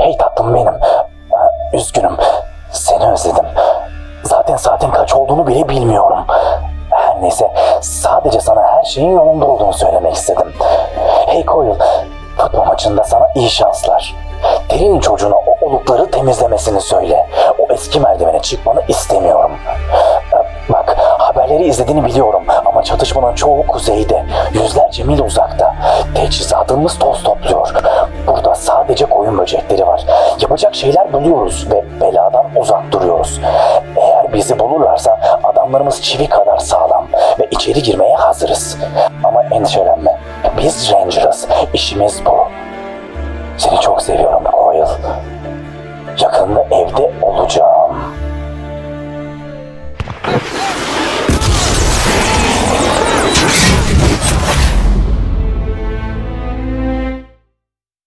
Hey tatlım benim. Üzgünüm. Seni özledim. Zaten saatin kaç olduğunu bile bilmiyorum. Her neyse, sadece sana her şeyin yolunda olduğunu söylemek istedim. Hey Coyle, futbol maçında sana iyi şanslar. Terry'nin çocuğuna o olukları temizlemesini söyle. O eski merdivene çıkmanı istemiyorum. Bak, haberleri izlediğini biliyorum ama çatışmanın çoğu kuzeyde, yüzlerce mil uzakta. Teçhizatımız toz topluyor. Burada sadece koyun böcekleri var. Yapacak şeyler buluyoruz ve beladan uzak duruyoruz. Eğer bizi bulurlarsa adamlarımız çivi kadar sağlam ve içeri girmeye hazırız. Ama endişelenme. Biz Ranger'ız. İşimiz bu. Seni çok seviyorum Coyle. Yakında evde olacağım.